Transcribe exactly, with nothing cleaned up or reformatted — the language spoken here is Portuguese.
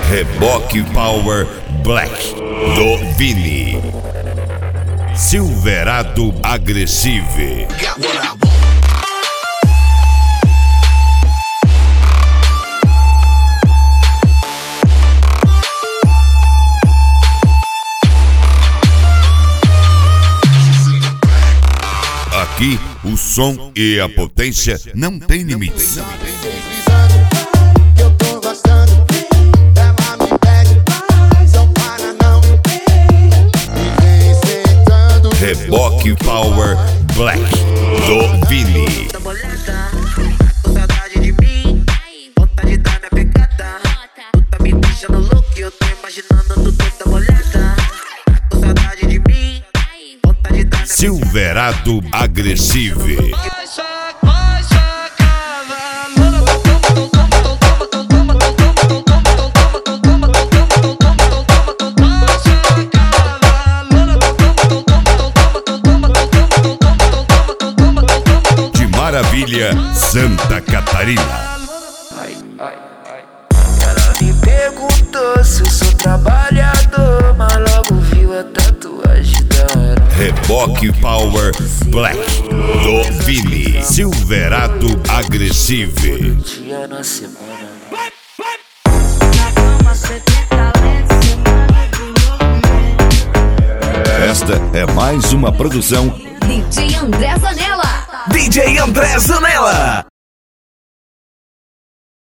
Reboque Power Black do Vini. Silverado Agressive. Aqui o som e a potência não tem limites. Reboque Power Black do Vini. Saudade de mim, vontade da minha pegada. Tu tá me deixando louco e eu tô imaginando tu toda molhada. Saudade de mim, vontade da minha Silverado Agressive. Maravilha, Santa Catarina. Ai, ai, ai. Ela me perguntou se eu sou trabalhador, mas logo viu a tatuagem da hora. Reboque Power Black do Vini. Silverado Agressive. Dia na semana. Esta é mais uma produção D J André Zanella. D J André Zanella.